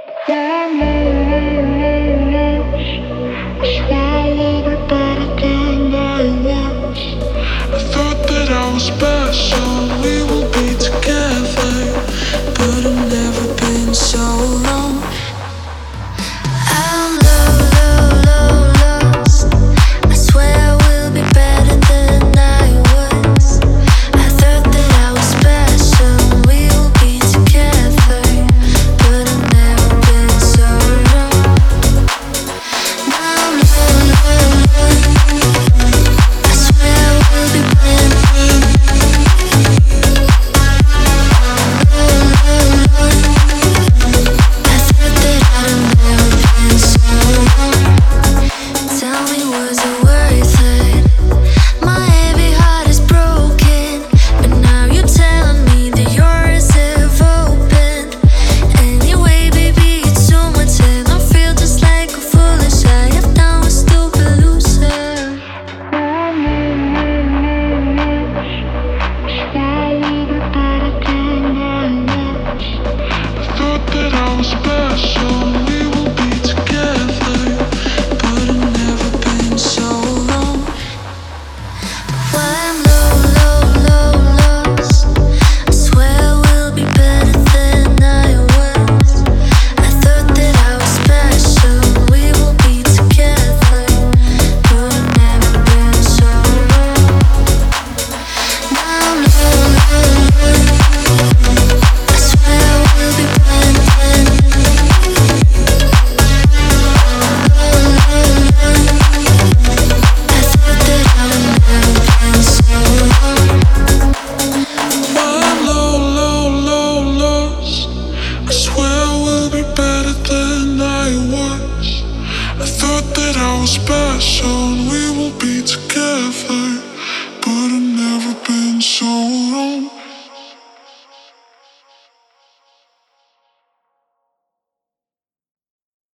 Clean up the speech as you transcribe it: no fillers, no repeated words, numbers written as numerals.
Thought that I was special, we will be together, but I've never been so long. I'm lost. I swear we'll be better than I was. I thought that I was special, we will be together, but I've never been so long. I'm lost. I swear we'll be better. Tell me, was it worth it? My heavy heart is broken, but now you're telling me that yours have opened. Anyway, baby, it's so much, and I feel just like a foolish. I have done a stupid loser. I thought that I was special, we will be together, but I've never been so long. Well, I'm lost. I swear we'll be better than I was. I thought that I was special, we will be together, but I've never been so long. I'm lost. I swear we'll be better than. I thought that I've never been so long. I'm lost. I swear we'll be better than I was. I thought that I was special, and we will be together.